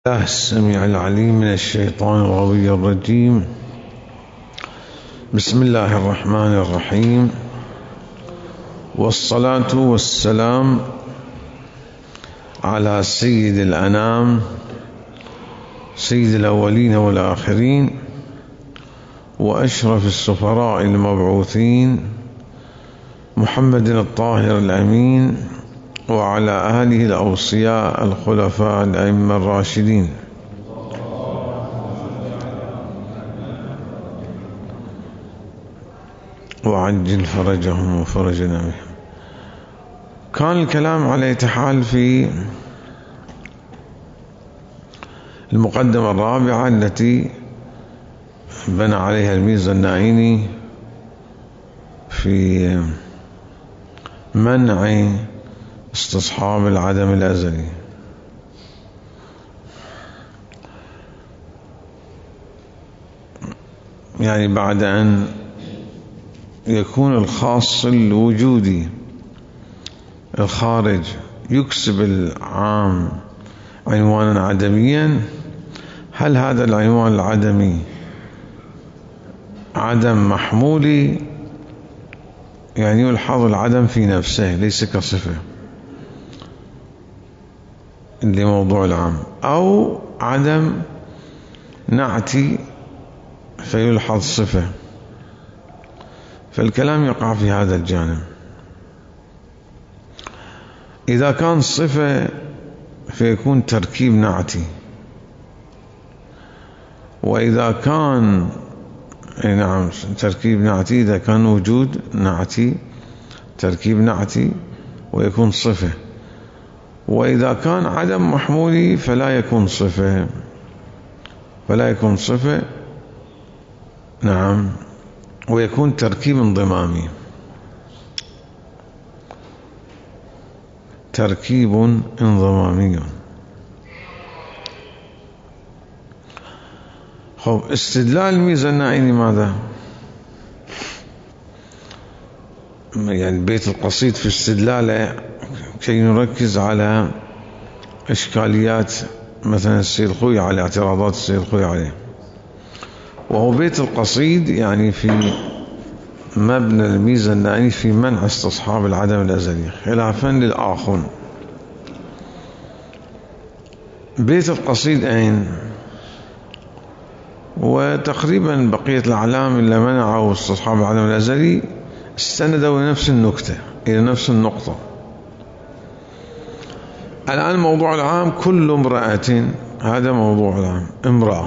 الله السميع العليم من الشيطان الغوي الرجيم. بسم الله الرحمن الرحيم، والصلاة والسلام على سيد الأنام سيد الأولين والآخرين وأشرف السفراء المبعوثين محمد الطاهر الأمين وعلى آله الأوصياء الخلفاء الأئمة الراشدين. وعجل فرجهم وفرجنا بهم. كان الكلام على إتحال في المقدمة الرابعة التي بنى عليها الميزة النائيني في منع استصحاب العدم الأزلي. يعني بعد أن يكون الخاص الوجودي الخارج يكسب العام عنوانا عدميا، هل هذا العنوان العدمي عدم محمولي؟ يعني يلحظ العدم في نفسه ليس كصفة اللي موضوع العام، أو عدم نعتي فيلحظ صفة. فالكلام يقع في هذا الجانب. إذا كان صفة فيكون تركيب نعتي، وإذا كان نعم تركيب نعتي، إذا كان وجود نعتي تركيب نعتي ويكون صفة، وإذا كان عدم محمولي فلا يكون صفة، فلا يكون صفة. نعم، ويكون تركيب انضمامي، تركيب انضمامي. خب، استدلال الميزة النائيني ماذا؟ يعني البيت القصيد في استدلاله كي نركز على إشكاليات مثلا السيد الخوي، على اعتراضات السيد الخوي عليه. وهو بيت القصيد يعني في مبنى الميزة النائيني في منع استصحاب العدم الأزلي، خلافا للآخر. بيت القصيد أين؟ وتقريبا بقية الأعلام اللي منعوا استصحاب العدم الأزلي استندوا لنفس النكتة، إلى نفس النقطة. الآن موضوع العام كل امرأة، هذا موضوع العام، امرأة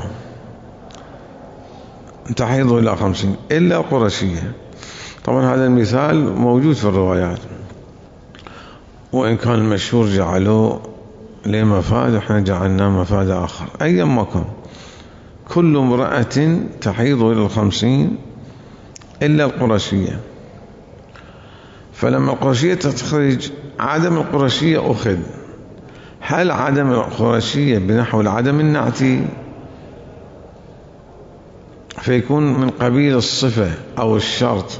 تحيض إلى 50 إلا قرشية. طبعا هذا المثال موجود في الروايات، وإن كان المشهور جعلوه لمفاد، احنا جعلناه مفاد آخر. أيا ما كان، كل امرأة تحيض إلى 50 إلا القرشية. فلما القرشية تخرج عدم القرشية أخذ. هل عدم القرشية بنحو العدم النعتي فيكون من قبيل الصفة أو الشرط،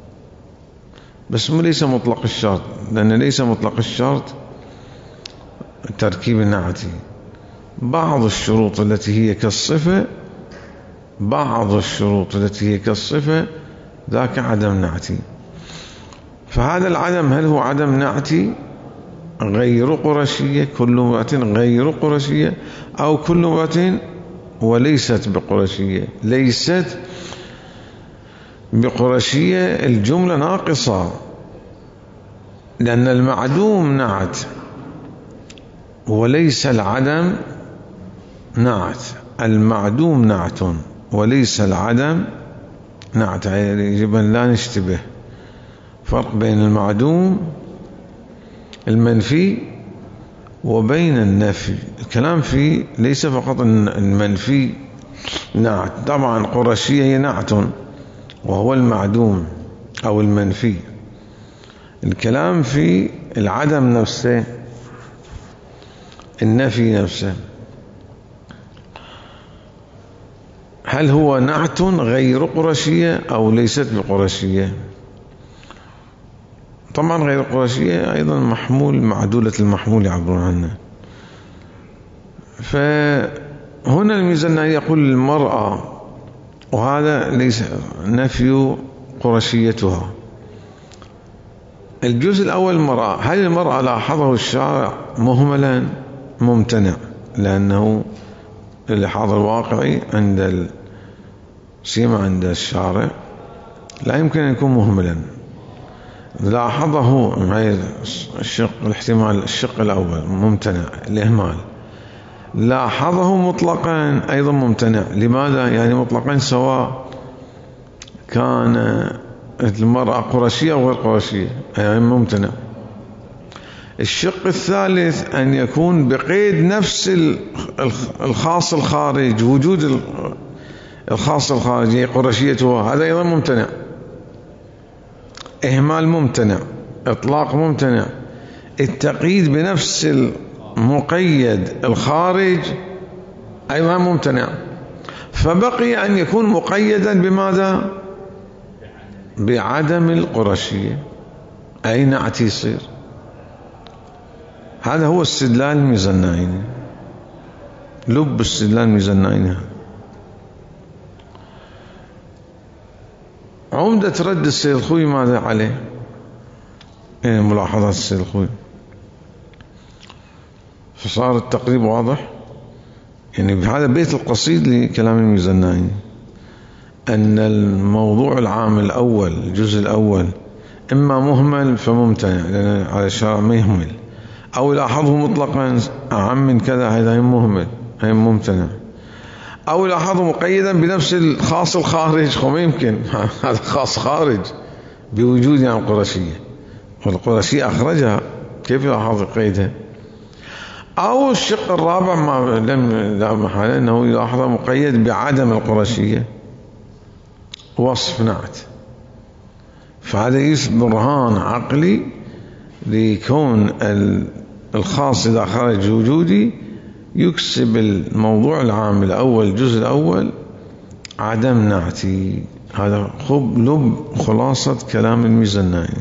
بس ليس مطلق الشرط، لأن ليس مطلق الشرط التركيب النعتي. بعض الشروط التي هي كالصفة، بعض الشروط التي هي كالصفة ذاك عدم نعتي. فهذا العدم هل هو عدم نعتي غير قرشية، كل امرأة غير قرشية، أو كل امرأة وليست بقرشية؟ ليست بقرشية الجملة ناقصة، لأن المعدوم نعت وليس العدم نعت. المعدوم نعت وليس العدم نعت. يجب أن لا نشتبه فرق بين المعدوم المنفي وبين النفي. الكلام فيه ليس فقط المنفي نعت، طبعا قرشية هي نعت وهو المعدوم أو المنفي. الكلام في العدم نفسه، النفي نفسه، هل هو نعت غير قرشية أو ليست بقرشية؟ طبعا غير قرشية أيضا محمول، معدولة المحمول يعبرون عنه. فهنا الميزان يقول المرأة، وهذا ليس نفي قرشيتها. الجزء الأول المرأة، هل المرأة لاحظه الشارع مهملا؟ ممتنع، لأنه اللحاظ الواقعي عند سيما عند الشارع لا يمكن أن يكون مهملا. لاحظه معي الاحتمال الشق الأول ممتنع، الإهمال. لاحظه مطلقا أيضا ممتنع. لماذا؟ يعني مطلقا سواء كان المرأة قرشية أو غير قرشية، يعني ممتنع. الشق الثالث أن يكون بقيد نفس الخاص الخارج، وجود الخاص الخارجي قرشيته، هذا أيضا ممتنع. إهمال ممتنع، إطلاق ممتنع، التقييد بنفس المقيد الخارج أيضا ممتنع. فبقي أن يكون مقيدا بماذا؟ بعدم القرشية، أي نعت يصير. هذا هو استدلال الميزناعيني، لب استدلال الميزناعيني. عمدة رد السيد الخوي ماذا عليه؟ ملاحظات السيد الخوي، فصار التقريب واضح. يعني بهذا بيت القصيد لكلام الميزناعيني أن الموضوع العام الأول، الجزء الأول، إما مهمل فممتنع لأن على الشارع ما يهمل، أو لاحظه مطلقا أعم من كذا، هذا مهمل، هذا ممتنع، أو لاحظه مقيدا بنفس الخاص الخارج، وما يمكن هذا خاص خارج بوجود يعني القرشية، والقرشية أخرجها، كيف لاحظ قيدها؟ أو الشق الرابع ما لم لا محالة أنه يلاحظ مقيد بعدم القرشية، وصف نعت. فهذا برهان عقلي لكون الخاص إذا خرج وجودي يكسب الموضوع العام الأول، الجزء الأول، عدم نعتي. هذا لب خلاصة كلام الميزناعيني.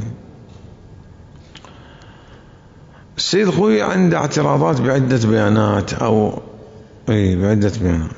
السيد الخوي عنده اعتراضات بعدة بيانات، أو بعدة بيانات.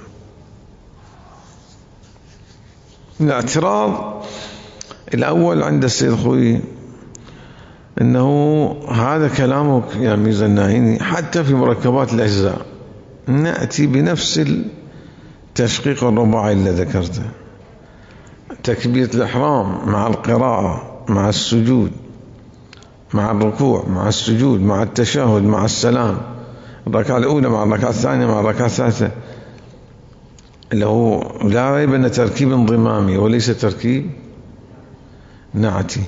الاعتراض الأول عند السيد الخوي أنه هذا كلامك يا ميزناعيني حتى في مركبات الأجزاء نأتي بنفس التشقيق الرباعي اللي ذكرته، تكبيرة الإحرام مع القراءة مع السجود مع الركوع مع السجود مع التشهد مع السلام، الركعة الأولى مع الركعة الثانية مع الركعة الثالثة، اللي هو لا ريب أن تركيب انضمامي وليس تركيب نعتي.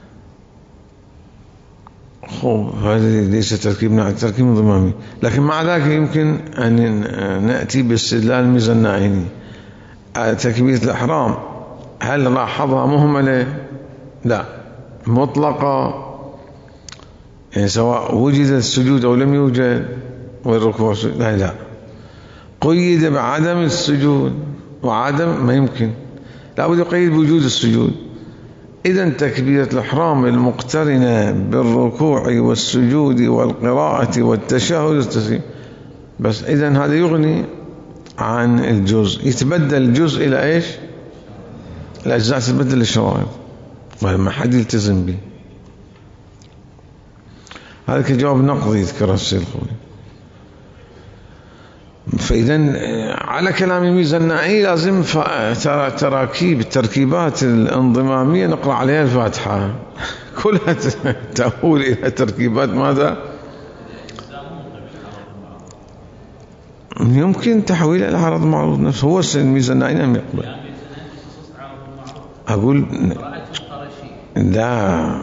هذا ليس تركيب نعتي، تركيب انضمامي. لكن مع ذلك يمكن أن نأتي باستدلال الميزناعيني. تكبيرة الإحرام هل لاحظها مهملة؟ لا، مطلقة، يعني سواء وجد السجود أو لم يوجد، والركوع لا، قيد بعدم السجود وعدم، ما يمكن، لا بد يقيد بوجود السجود. إذن تكبيرة الإحرام المقترنة بالركوع والسجود والقراءة والتشهد والتسليم بس، إذن هذا يغني عن الجزء. يتبدل الجزء إلى إيش؟ الأجزاء تتبدل للشرائط، وما حد يلتزم به. هذا كجواب نقضي يذكره السيد الخوي. فإذن على كلام الميزناعيني لازم تراكيب التركيبات الانضمامية نقرأ عليها الفاتحة كلها تؤول إلى تركيبات ماذا؟ يمكن تحويل إلى عرض معروض نفسه. هو الميزناعيني لم يقبل. أقول لا،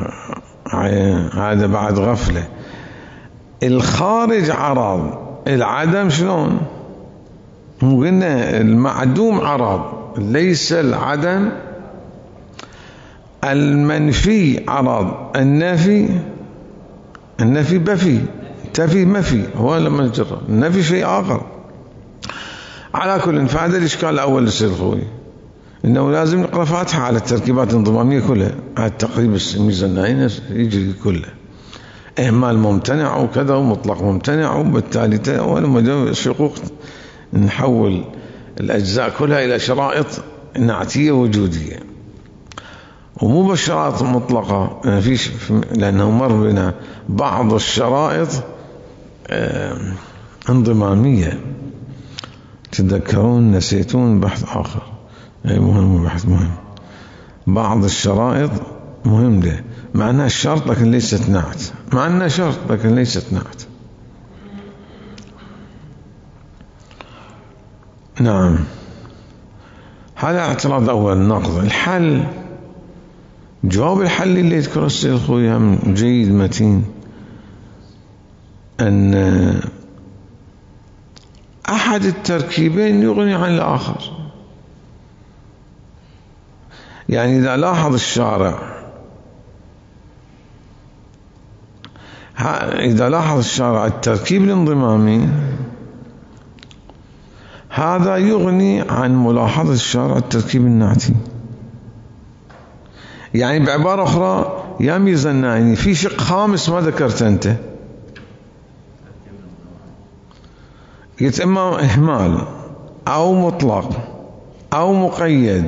هذا بعد غفلة. الخارج عرض، العدم شلون؟ قلنا المعدوم عرض، ليس العدم. المنفي عرض، النفي بفي، تفي مفي، هو لما نجرب النفي شيء آخر. على كل، فهذا الإشكال الأول للسيد الخوي، إنه لازم نقرأ فاتحة على التركيبات الانضمامية كلها، على التقريب الميزناعيني يجري كله. إهمال ممتنع وكذا ومطلق ممتنع، وبالتالي ولما شقوق نحول الأجزاء كلها إلى شرائط نعتية وجودية، ومو بالشرائط مطلقة، ما فيش، لأنه مر بنا بعض الشرائط انضمامية. تذكرون نسيتون بحث آخر، أي مهم، بحث مهم. بعض الشرائط مهم له، مع أنها شرط لكن ليست نعت، مع أنها شرط لكن ليست نعت. نعم، هذا اعتراض أول. نقض الحل، جواب الحل اللي يذكر السيد الخوي هم جيد متين، أن أحد التركيبين يغني عن الآخر. يعني إذا لاحظ الشارع التركيب الانضمامي، هذا يغني عن ملاحظة الشارع التركيب النعتي. يعني بعبارة أخرى يا ميزة الناعيني، في شق خامس ما ذكرت أنت، قلت إما إهمال أو مطلق أو مقيد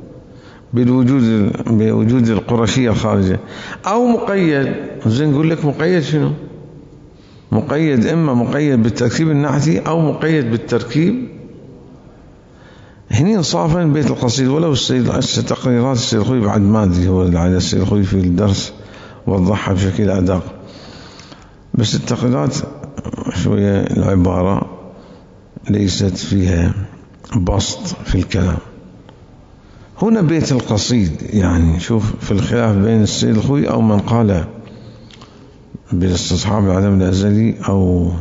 بوجود القرشية الخارجة، أو مقيد. زين نقول لك مقيد شنو؟ مقيد إما مقيد بالتركيب النعتي أو مقيد بالتركيب. هني انصافا بيت القصيد، ولو تقريرات السيد الخوي بعد ما أدري، هو على السيد الخوي في الدرس وضحها بشكل أدق، بس التقريرات شوية العبارة ليست فيها بسط في الكلام. هنا بيت القصيد، يعني شوف في الخلاف بين السيد الخوي أو من قال باستصحاب العدم الأزلي، أو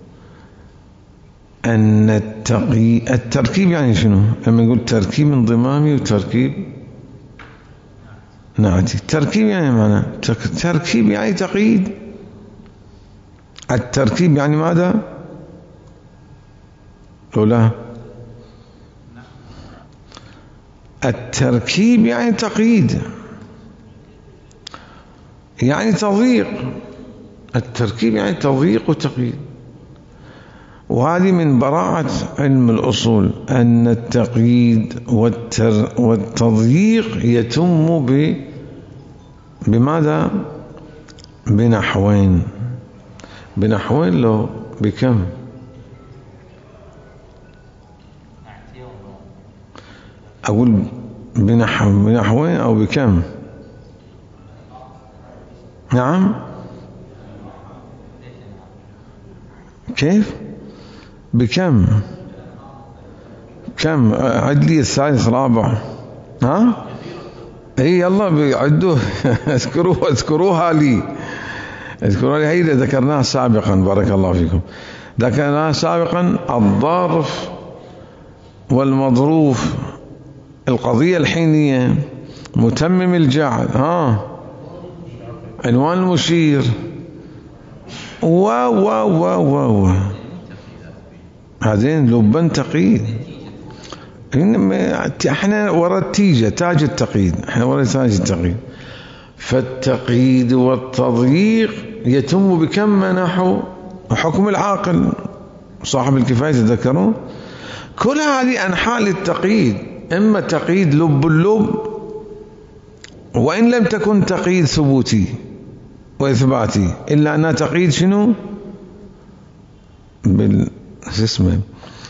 أن التركيب يعني شنو؟ لما نقول تركيب انضمامي وتركيب نعتي، التركيب يعني معنى تركيب يعني تقييد. التركيب يعني ماذا؟ لا، التركيب يعني تقييد، يعني تضييق. التركيب يعني تضييق وتقييد. وهذه من براعة علم الأصول، أن التقييد والتضييق يتم بماذا؟ بنحوين لو بكم؟ أقول بنحوين أو بكم؟ نعم، كيف؟ بكم؟ كم؟ عد لي الثالث رابع. ها؟ اي يلا عدوه. اذكروها لي هي اللي ذكرناها سابقا. بارك الله فيكم. ذكرناها سابقا الظرف والمظروف، القضية الحينية، متمم الجعل، عنوان المشير، هذين لبن تقييد. احنا وراء التيجة، تاج التقييد، احنا وراء تاج التقييد. فالتقييد والتضييق يتم بكم منحو حكم العاقل صاحب الكفاية. تذكرون كل هذه أنحاء للتقييد، إما تقييد لب اللب، وإن لم تكن تقييد ثبوتي وإثباتي، إلا أنها تقييد شنو؟ اسمه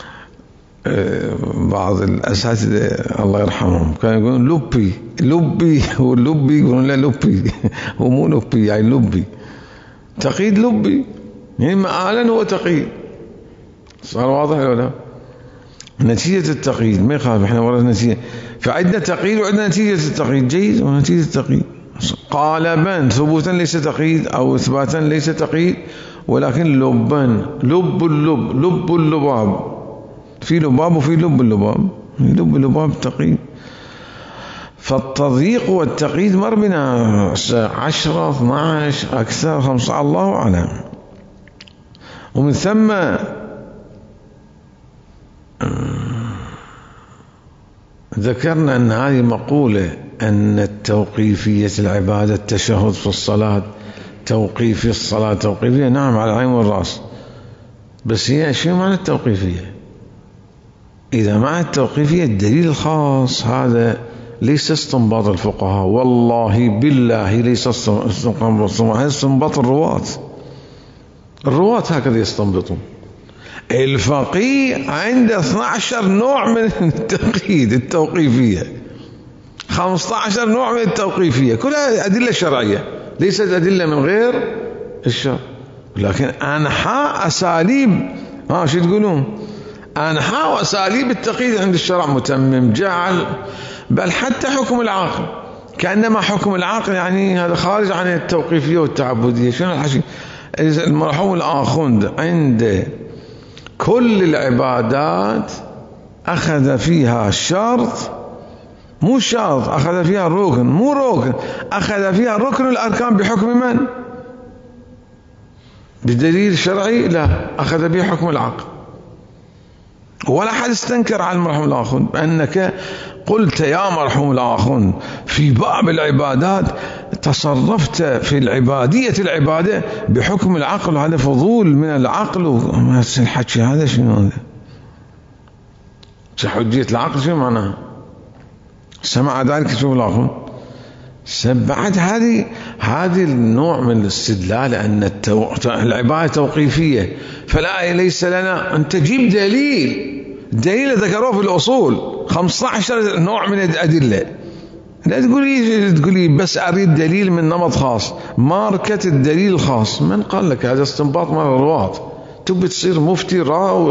بعض الأساتذة الله يرحمهم كانوا يقولون لبي واللبي يقولون لا لبي ومو لبي، يعني لبي، تقييد لبي، يعني مآلا هو تقييد. صار واضح ولا لا؟ نتيجة التقييد ما يخالف، احنا وراء النتيجة. فعندنا تقييد وعندنا نتيجة التقييد، جيد. ونتيجة التقييد قالبا ثبوتا ليس تقييد، أو إثباتا ليس تقييد، ولكن لبا، لب اللباب، في لباب وفي لب اللباب، لب اللباب تقييد. فالتضييق والتقييد مر بنا 10 12 أكثر 15 الله أعلم. ومن ثم ذكرنا أن هذه مقولة، أن التوقيفية العبادة، التشهد في الصلاة توقيفي الصلاة توقيفية، نعم على العين والرأس، بس هي شو معنى التوقيفية؟ إذا معنى التوقيفية الدليل الخاص، هذا ليس استنباط الفقهاء، والله بالله ليس استنباط الرواة هكذا يستنبطون. الفقيه عنده 12 نوع من التقييد التوقيفية، 15 نوع من التوقيفية، كلها أدلة شرعية ليست أدلة من غير الشرع، لكن أنحاء أساليب شو تقولون؟ أنحاء وأساليب التقييد عند الشرع متمم، جعل، بل حتى حكم العاقل، كأنما حكم العاقل يعني هذا خارج عن التوقيفية والتعبدية. شنو الحكي؟ المرحوم الآخوند عند كل العبادات أخذ فيها شرط، مو شرط، أخذ فيها ركن، مو ركن، أخذ فيها ركن الأركان بحكم من؟ بدليل شرعي؟ لا، أخذ بها حكم العقل. ولا أحد استنكر على المرحوم الآخوند بأنك قلت يا مرحوم الآخوند في باب العبادات تصرفت في العبادة بحكم العقل، وهذا فضول من العقل، الحكي هذا شنو هذا؟ حجية العقل شنو معناها؟ سمع ذلك شوف الآخوند بعد هذه النوع من الاستدلال أن العبادة توقيفية فلا ليس لنا، أنت جيب دليل ذكروه في الأصول 15 نوع من الأدلة، لا تقولي بس أريد دليل من نمط خاص، ماركة الدليل الخاص. من قال لك هذا استنباط من الرواة؟ تبي تصير مفتي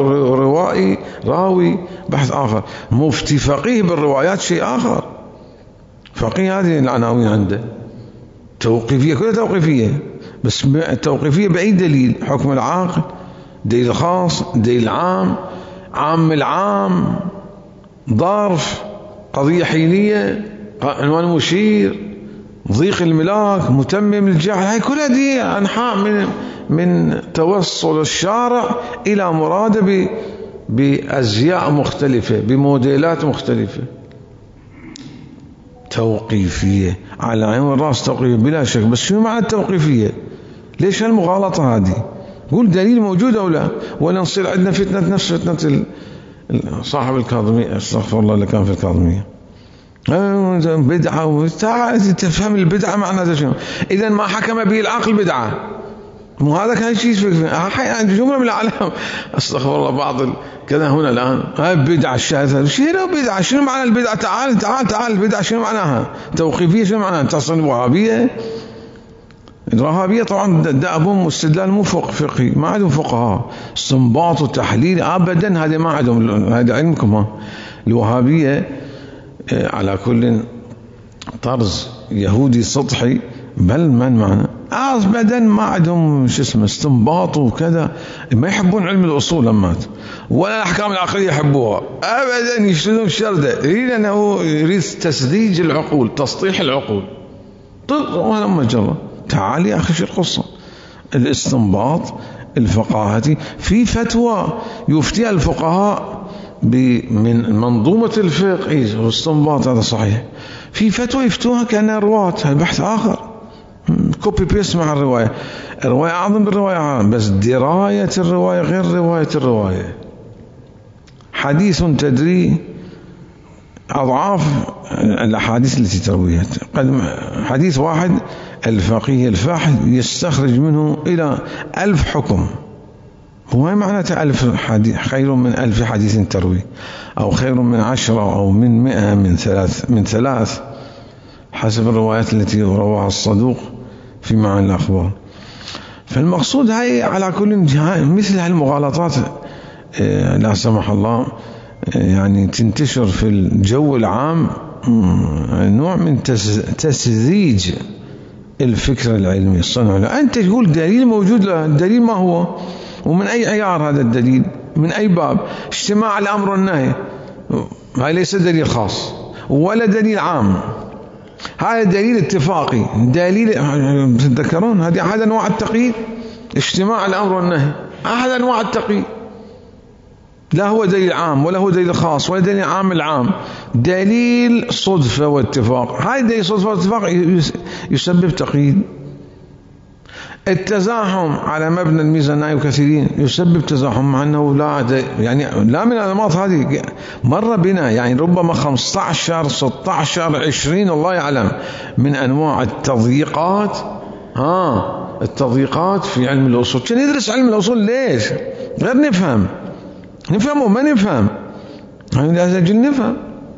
راوي بحث آخر، مفتي فقيه بالروايات شيء آخر. فقيه هذه العناوين عنده توقيفية، كلها توقيفية، بس توقيفية بأي دليل؟ حكم العاقل، دليل خاص، دليل عام، عام العام، ظرف، قضية حينية، عنوان مشير، ضيق الملاك، متمم الجعل، هاي كلها دي أنحاء من توصل الشارع إلى مراده بأزياء مختلفة، بموديلات مختلفة. توقيفية على عين والرأس، توقيفية بلا شك، بس شو معنى التوقيفية؟ ليش هالمغالطة هذه؟ قول دليل موجود أو لا، ولا نصير عندنا فتنة نفس فتنة صاحب الكاظمية، استغفر الله اللي كان في الكاظمية، بدعة، تفهم البدعة معناتها شنو؟ إذا ما حكم به العقل بدعة، مو هذا كان شيء عند جملة من العلام، استغفر الله بعض كذا هنا الآن بدعة الشاذة، شنو بدعة؟ شنو معنى البدعة؟ تعال البدعة شنو معناها؟ توقيفية شنو معناها؟ تصل وهابية؟ الوهابية طبعا ده أبوهم استدلال مو فقهي، ما عندهم فقهاء، استنباط وتحليل أبدا، هذا ما عندهم، هذا علمكم. الوهابية على كل طرز يهودي سطحي، بل من معنى أبدا ما عندهم استنباط وكذا، ما يحبون علم الأصول لمات، ولا الأحكام العقلية يحبوها أبدا، يشترون الشردة، يريد أنه يريد تسذيج العقول، تسطيح العقول. ولا مجرى. تعال يا أخي شو القصة؟ الاستنباط الفقاهتي في فتوى يفتيها الفقهاء من منظومة الفقه والاستنباط، هذا صحيح. في فتوى يفتوها كأنها رواة، هذا بحث آخر، كوبي بيست مع الرواية أعظم بالرواية عام، بس دراية الرواية غير رواية الرواية. حديث تدري أضعاف الأحاديث التي ترويها، حديث واحد الفقيه الفاحث يستخرج منه إلى 1000 حكم، وما معناته 1000 حديث خير من 1000 حديث تروي، أو خير من 10 أو من 100 من 3 حسب الروايات التي رواها الصدوق في معاني الأخبار. فالمقصود هاي على كل مثل هالمغالطات لا سمح الله يعني تنتشر في الجو العام، نوع من تسذيج الفكرة العلمية الصنعة. أنت تقول دليل موجود له، الدليل ما هو؟ ومن أي عيار هذا الدليل؟ من أي باب؟ اجتماع الأمر والنهي، هاي ليس دليل خاص ولا دليل عام، هذا دليل اتفاقي، دليل تذكرون هذه أحد أنواع التقييد، اجتماع الأمر والنهي أحد أنواع التقييد، لا هو دليل عام ولا هو دليل خاص ولا دليل عام العام، دليل صدفة واتفاق. هاي دليل صدفة واتفاق يسبب تقييد. التزاحم على مبنى الميزانية كثيرين يسبب تزاحم، مع أنه يعني لا من الأنماط هذه مر بنا، يعني ربما 15 16 20 الله يعلم من أنواع التضييقات. التضييقات في علم الأصول. كان يدرس علم الأصول ليش؟ غير نفهم وما نفهم، لازم نفهم.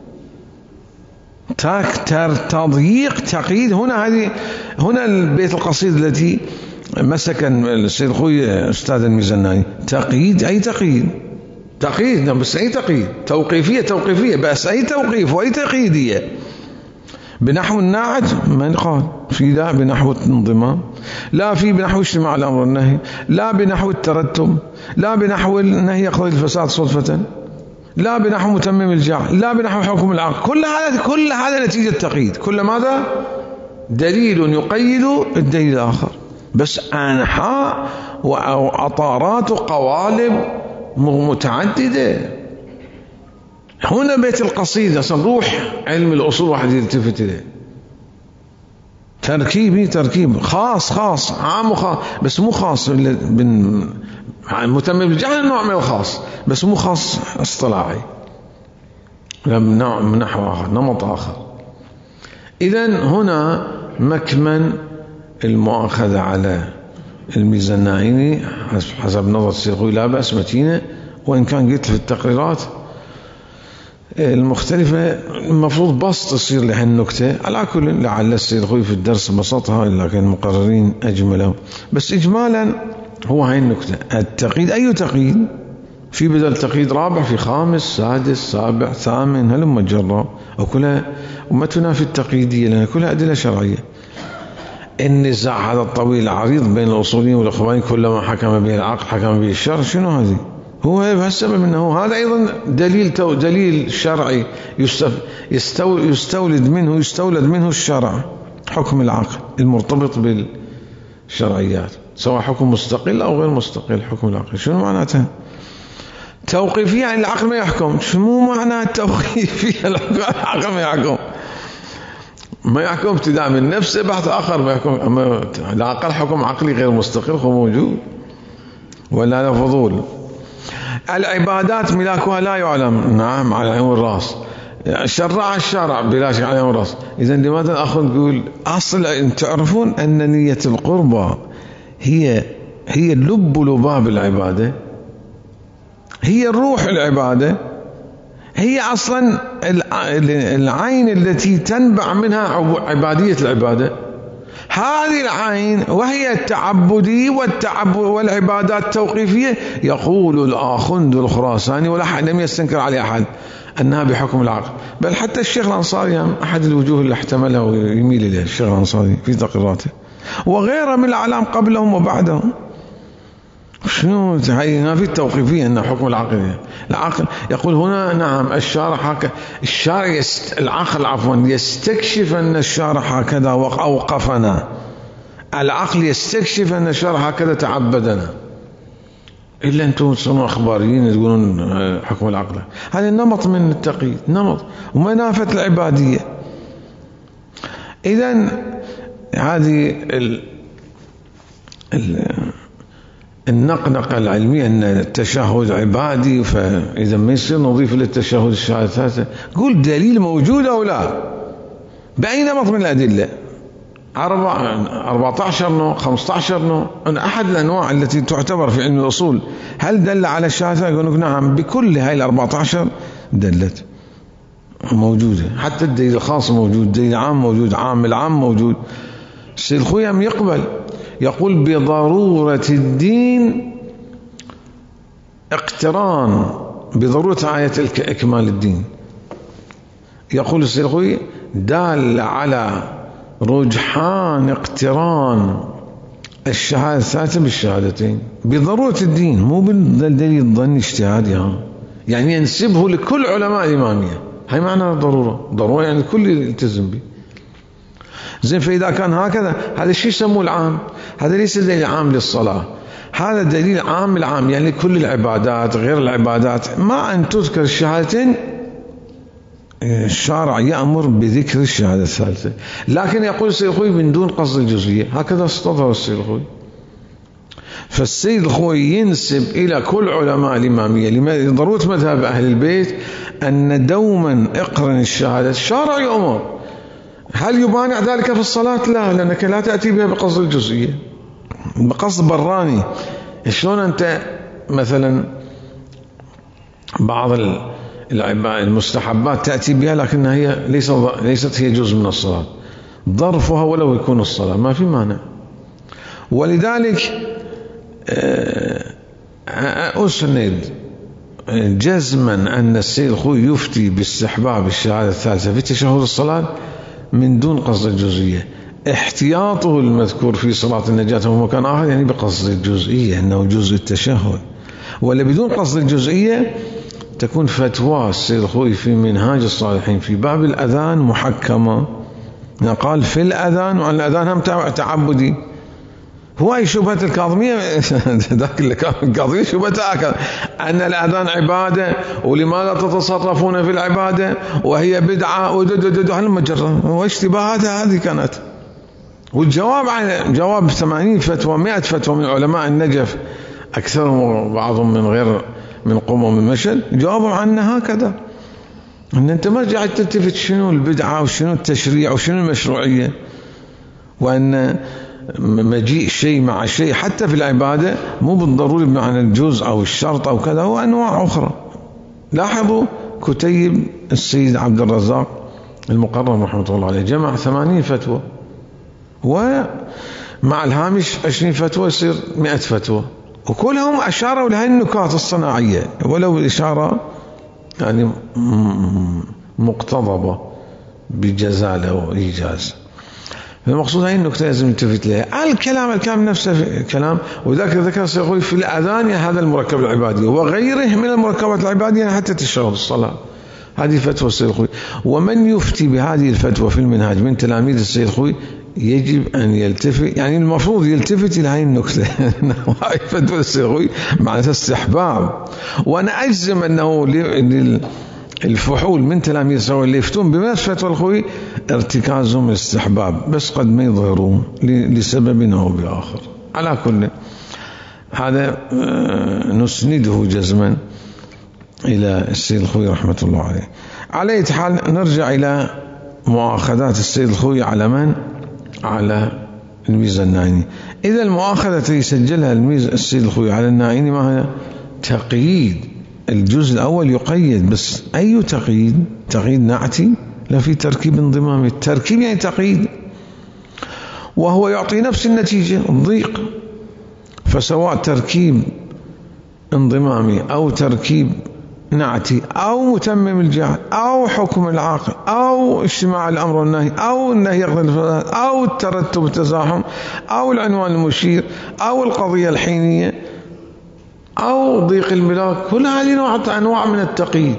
تضييق تقييد. هنا البيت القصيد التي مسك السيد خوي أستاذ الميزاني، تقييد. أي تقييد بس أي تقييد، توقيفية بس أي توقيف وأي تقييدية. بنحو الناعج ما يقال في، لا بنحو الانضمام، لا في بنحو اجتماع الأمر والنهي، لا بنحو الترتب، لا بنحو النهي يقتضي الفساد صدفة، لا بنحو متمم الجعل، لا بنحو حكم العقل. كل هذا نتيجة تقييد. كل ماذا؟ دليل يقيد الدليل الآخر، بس أنحاء وأطارات وقوالب متعددة. هنا بيت القصيد أصلا روح علم الأصول واحد يلتفت إليه. تركيب خاص عام وخاص، بس مو خاص متمم الجهل، نوع من الخاص بس مو خاص اصطلاحي، من نحو آخر، نمط آخر. إذن هنا مكمن المؤاخذة على الميزانيين حسب نظرة السيد خوي لا بأس متينة، وإن كان قلت في التقريرات المختلفة المفروض بسط يصير لهالنكتة. على كل لعل السيد خوي في الدرس بسطها، لكن المقررين أجملوا، بس إجمالا هو هاي النكتة. التقييد أي تقييد؟ في بدل تقييد رابع، في خامس، سادس، سابع، ثامن، هلما جرى، وكلها وما تنافي التقييدية لأن كلها أدلة شرعية. النزاع هذا الطويل العريض بين الأصوليين والإخوانيين كلما حكم به العقل حكم به الشرع، شنو هذه؟ هو بهالسبب أنه هذا أيضا دليل شرعي يستولد منه الشرع، حكم العقل المرتبط بالشرعيات، سواء حكم مستقل أو غير مستقل. حكم العقل شنو معناته؟ توقيفية يعني العقل ما يحكم. شنو معنى التوقيفية؟ العقل ما يحكم ابتداء من نفسه، بحث آخر ما يحكم. أما العقل حكم عقلي غير مستقل هو موجود ولا لا فضول. العبادات ملاكها لا يعلم، نعم على العين والراس، شرع الشرع بلا شك على العين والراس. إذا لماذا الأخ نقول أصل تعرفون أن نية القربة هي لباب العبادة، هي الروح العبادة، هي أصلا العين التي تنبع منها عبادية العبادة. هذه العين وهي التعبدي والعبادات التوقيفية. يقول الآخوند الخراساني ولا أحد لم يستنكر عليه أحد أنها بحكم العقل، بل حتى الشيخ الأنصاري أحد الوجوه اللي احتملها ويميل إليه الشيخ الأنصاري في تقريراته، وغيره من الأعلام قبلهم وبعدهم. شنو هاي في التوقيفية أن حكم العقل يقول هنا نعم العقل يستكشف أن الشارع هكذا أوقفنا، العقل يستكشف أن الشارع هكذا تعبدنا. إلا أنتم تصنعوا أخباريين تقولون حكم العقل. هذا نمط من التقييد، نمط ومنافة العبادية. إذن هذه النقنقة العلمية أن التشهد عبادي، فإذا ما يصير نضيف للتشهد الشهادات. قول دليل موجود أو لا، بأي نمط من الأدلة، 14 نوع 15 نوع، أحد الأنواع التي تعتبر في علم الأصول هل دل على الشهادة؟ يقول لك نعم بكل هاي 14 دلت موجودة، حتى الدليل الخاص موجود، الدليل العام موجود، عام العام موجود. السيد خويم يقبل، يقول بضرورة الدين اقتران، بضرورة آية إكمال الدين. يقول السيد خوي دال على رجحان اقتران الشهادة الثالثة بالشهادتين بضرورة الدين، مو بالدليل الظني اجتهادي، يعني ينسبه لكل علماء الإمامية. هاي معنى ضرورة يعني الكل يلتزم به. زين، فإذا كان هكذا هذا الشيء يسموه العام، هذا ليس دليل عام للصلاة، هذا دليل عام العام، يعني كل العبادات غير العبادات ما أن تذكر الشهادتين الشارع يأمر بذكر الشهادة الثالثة. لكن يقول السيد الخوي من دون قصد الجزئية، هكذا استظهر السيد الخوي فالسيد الخوئي ينسب إلى كل علماء الإمامية لضرورة مذهب أهل البيت أن دوما اقرن الشهادة الشارع يأمر. هل يمانع ذلك في الصلاة؟ لا، لأنك لا تأتي بها بقصد الجزئية، بقصد براني. شلون أنت مثلا بعض المستحبات تأتي بها لكنها هي ليست هي جزء من الصلاة، ظرفها ولو يكون الصلاة ما في مانع. ولذلك أسند جزما أن السيد الخوئي يفتي باستحباب الشهادة الثالثة في تشهد الصلاة من دون قصد الجزئية، احتياطه المذكور في صلاة النجاة في مكان آخر يعني بقصد الجزئية أنه جزء التشهد، ولا بدون قصد الجزئية تكون فتوى السيد الخوئي في منهاج الصالحين في باب الأذان محكمة. قال في الأذان، وأن الأذان هم تعبدي. هو أي شبهة الكاظمية ذاك اللي كان الكاظمية شبهة أن الأذان عبادة ولماذا تتصرفون في العبادة وهي بدعة والمجرة واشتباهات هذه كانت. والجواب عن جواب 80 فتوى 100 فتوى من علماء النجف، أكثرهم بعضهم من غير من قم ومن مشهد، جوابهم عنها هكذا، أن أنت ما قاعد تلتفت شنو البدعة وشنو التشريع وشنو المشروعية، وأن مجيء شيء مع شيء حتى في العبادة مو بالضروري بمعنى الجزء أو الشرط أو كذا، هو أنواع أخرى. لاحظوا كتيب السيد عبد الرزاق المقرم رحمة الله عليه جمع 80 فتوى، ومع الهامش 20 فتوى يصير 100 فتوى، وكلهم أشاروا لهذه النكات الصناعية ولو إشارة يعني مقتضبة بجزالة وإيجاز. المقصود هاي النكتة لازم نلتفت لها. الكلام نفسه كلام، وذاك ذكر سيقول في الأذان هذا المركب العبادي وغيره من المركبات العبادية حتى تشهد الصلاة. هذه فتوى السيد الخوئي، ومن يفتي بهذه الفتوى في المنهاج من تلاميذ السيد الخوئي يجب أن يلتفت، يعني المفروض يلتفت إلى هذه النكتة. هاي فتوى السيد الخوئي معناتها استحباب، وأنا أجزم أنه الفحول من تلاميذ السيد اللي يفتون بنفس فتوى الخوئي ارتكازهم الاستحباب، بس قد ما يظهرون لسبب أو بآخر. على كل هذا نسنده جزما إلى السيد الخوئي رحمة الله عليه. على أي حال نرجع إلى مؤاخذات السيد الخوئي على من؟ على الميزة النائني. إذا المؤاخذة التي سجلها السيد الخوئي على النائني ما هي؟ تقييد. الجزء الأول يقيد، بس أي تقييد؟ تقييد نعتي؟ لا، في تركيب انضمامي. التركيب يعني تقييد، وهو يعطي نفس النتيجة الضيق. فسواء تركيب انضمامي أو تركيب نعتي أو متمم الجهل أو حكم العاقل أو اجتماع الأمر والنهي أو النهي يقضي الفساد أو الترتب التزاحم أو العنوان المشير أو القضية الحينية أو ضيق الملاك، كل هذه أنواع من التقييد،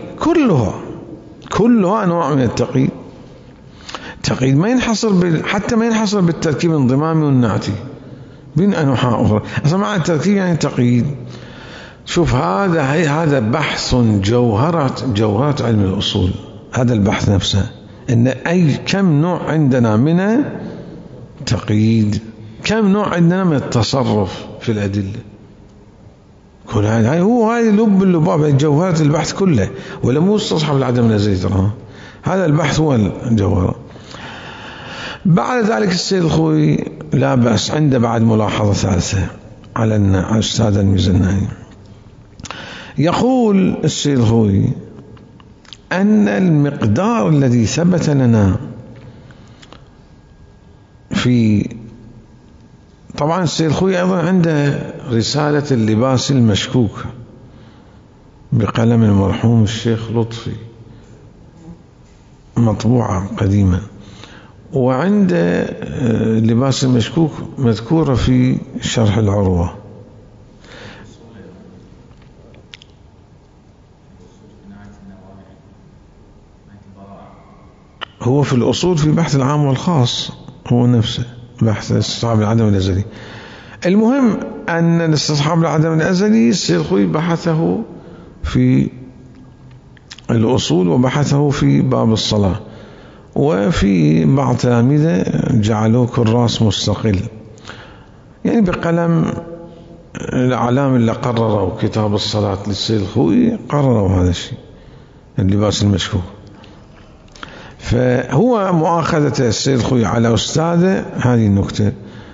كلها أنواع من التقييد. التقييد ما ينحصر حتى ما ينحصر بالتركيب الانضمامي والنعتي، بين أنواع أخرى. أصلا معنى التركيب يعني تقييد. شوف هذا بحث جوهرات علم الأصول. هذا البحث نفسه إن كم نوع عندنا من تقييد، كم نوع عندنا من التصرف في الأدلة. كل هاي لب اللباب، جوهرة البحث كله، ولا مو استصحاب العدم الأزلي ترى. هذا البحث هو الجوهرة. بعد ذلك السيد الخوئي لا بأس عنده بعد ملاحظة ثالثة على الأستاذ الميزاني. يقول السيد الخوئي أن المقدار الذي ثبت لنا في، طبعا السيد الخوئي أيضا عنده رسالة اللباس المشكوك بقلم المرحوم الشيخ لطفي مطبوعة قديما، وعنده اللباس المشكوك مذكورة في شرح العروة. هو في الأصول في بحث العام والخاص هو نفسه بحث استصحاب العدم الأزلي. المهم أن الاستصحاب العدم الأزلي السيد الخوئي بحثه في الأصول وبحثه في باب الصلاة، وفي بعض تلاميذه جعلوه كراس مستقل، يعني بقلم الأعلام اللي قرروا كتاب الصلاة للسيد الخوئي قرروا هذا الشيء، اللباس المشكوك. فهو مؤاخذة السيد الخوئي على أستاذه هذه النكتة.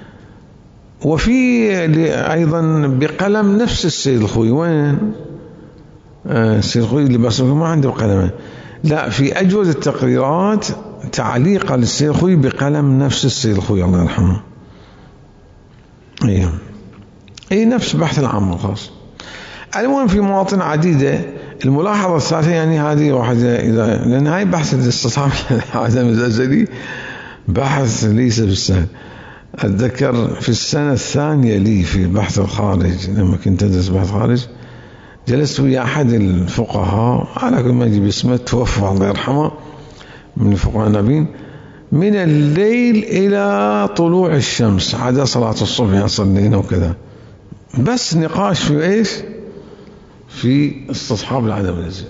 وفي أيضا بقلم نفس السيد الخوئي. وين السيد الخوئي لباس المشكوك ما عنده قلمه، لا، في أجوز التقريرات تعليق للسيد الخوئي بقلم نفس السيد الخوئي الله يرحمه. أي نفس بحث العام الخاص. المهم في مواطن عديدة. الملاحظة الثالثة يعني هذه واحدة، لأن هاي بحث الاستصحاب العدم الأزلي بحث ليس بالسهل. أتذكر في السنة الثانية لي في بحث الخارج، لما كنت أدرس بحث خارج، جلست ويا أحد الفقهاء على كل ما يجي اسمه، توفى الله يرحمه، من الفقهاء النبيين، من الليل إلى طلوع الشمس عدا صلاة الصبح يصلينا وكذا، بس نقاش في إيش؟ في استصحاب العدم الأزلي،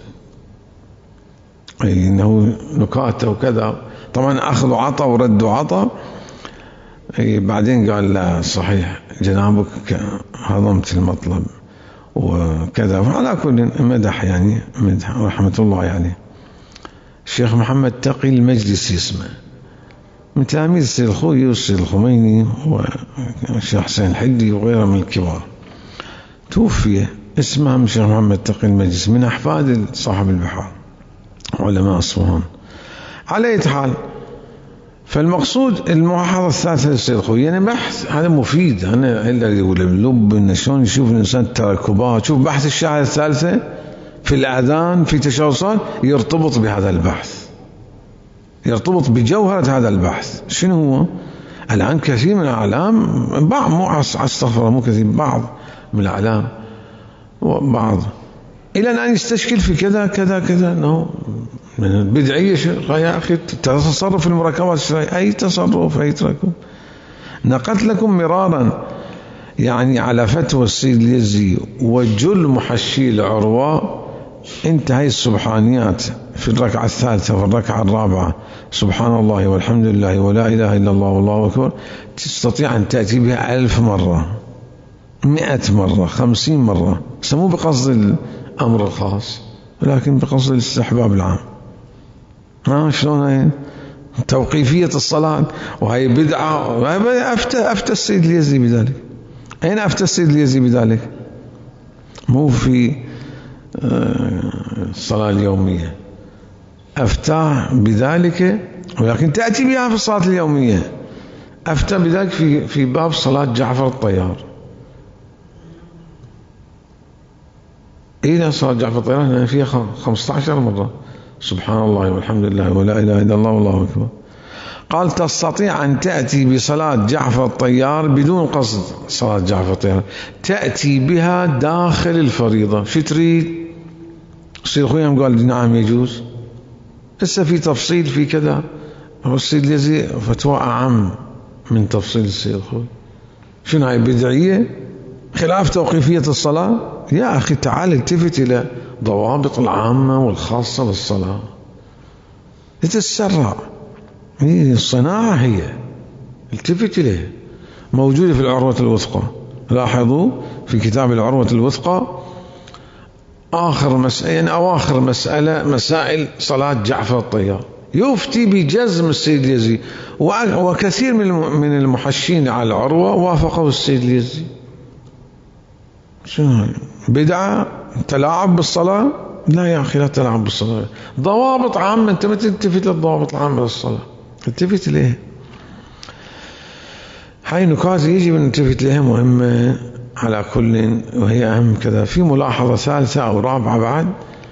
أي إنه نكاته وكذا. طبعا أخذ وعطى ورد وعطى. بعدين قال لا صحيح جنابك هضمت المطلب وكذا. وعلى كل مدح يعني، مدح رحمة الله يعني. الشيخ محمد تقي المجلسي اسمه، من تلاميذ السيد الخوئي والسيد الخميني والشيخ حسين الحدي وغيره من الكبار. توفي. اسمه الشيخ محمد تقي المجلسي، من أحفاد صاحب البحار علماء أصفهان. على أي حال، فالمقصود الملاحظة الثالثة للسيد الخوئي يعني بحث هذا مفيد. أنا إلا يقول اللب إن شلون يشوف الإنسان التركبات. شوف بحث الشاهد الثالثة في الأذان في تشخصات يرتبط بهذا البحث، يرتبط بجوهرة هذا البحث. شنو هو؟ الآن كثير من الأعلام، بعض مو استغفر مو كثير، بعض من الأعلام وبعض إلى أن يستشكل في كذا كذا كذا، أنه من البدعية. يا أخي تصرف في المراكبات الشرعية، أي تصرف أي تركب. نقلت لكم مرارا يعني على فتوى السيد اليزي وجل محشي العروة، انتهي السبحانيات في الركعة الثالثة وفي الركعة الرابعة، سبحان الله والحمد لله ولا إله إلا الله والله أكبر، تستطيع أن تأتي بها 1000 مرة، 100 مرة، 50 مرة. مو بقصد الأمر الخاص، ولكن بقصد الاستحباب العام. شلون هاي توقيفية الصلاة، وهي بدعة. أفتى السيد اليزي بذلك. أين أفتى السيد اليزي بذلك؟ مو في الصلاة اليومية، أفتى بذلك، ولكن تأتي بها في الصلاة اليومية. أفتى بذلك في باب صلاة جعفر الطيار. إذا صلاة جعفر الطيار فيها 15 مرة سبحان الله والحمد لله ولا إله إلا الله والله أكبر. قال تستطيع أن تأتي بصلاة جعفر الطيار بدون قصد صلاة جعفر الطيار، تأتي بها داخل الفريضة. شو تريد؟ السيد الخوئي قال نعم يجوز. لسه في تفصيل في كذا. السيد اليزي فتوى أعم من تفصيل السيد الخوئي. شنو هاي بدعية خلاف توقيفية الصلاة؟ يا أخي تعال التفت إلى ضوابط العامة والخاصة للصلاة، تتسرع. هي الصناعة، هي التفت إليه، موجودة في العروة الوثقى. لاحظوا في كتاب العروة الوثقى آخر مسألة، يعني أواخر مسائل صلاة جعفر الطيار، يفتي بجزم السيد اليزي، وكثير من المحشين على العروة وافقوا السيد اليزي. شنو بدعة؟ تلاعب بالصلاة؟ لا يا أخي لا تلعب بالصلاة، ضوابط عامة. أنت ما تلتفت للضوابط العامة للصلاة، تلتفت ليه؟ هاي نكات يجب أن نلتفت لها، مهمة على كل، وهي أهم كذا. في ملاحظة ثالثة أو رابعة بعد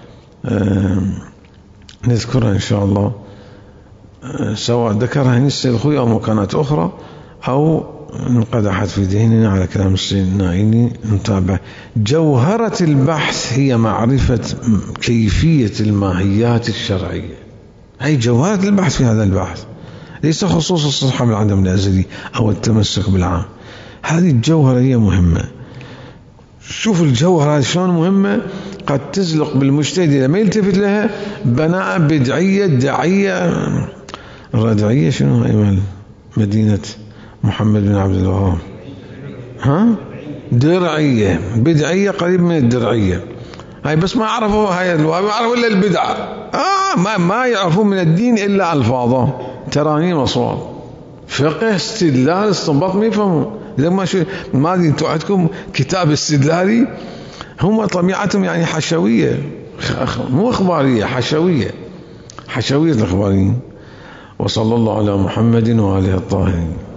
نذكرها إن شاء الله، سواء ذكرها السيد الخوئي أو مكانات أخرى، أو انقدحت في ذهننا على كلام السيد النائيني. نتابع. جوهرة البحث هي معرفة كيفية الماهيات الشرعية. هي جوهرة البحث في هذا البحث، ليس خصوص الصحة بالعدم الأزلي أو التمسك بالعام. هذه الجوهرة هي مهمة. شوف الجوهرة شلون مهمة، قد تزلق بالمجتهد إذا ما يلتفت لها بناء بدعية داعية ردعية. شنو هاي مدينة محمد بن عبد الوهاب؟ درعية بدعية قريب من الدرعية. هاي بس ما عرفوا هاي ما عرفوا إلا البدع. ما يعرفون من الدين إلا ألفاظه، ترانيم أصوات، فقه استدلال استنباط ما يفهمون. لما ما أدري أنتم عندكم كتاب استدلالي، هم طبيعتهم يعني حشوية، مو إخبارية، حشوية الإخباريين. وصلى الله على محمد وآله الطاهرين.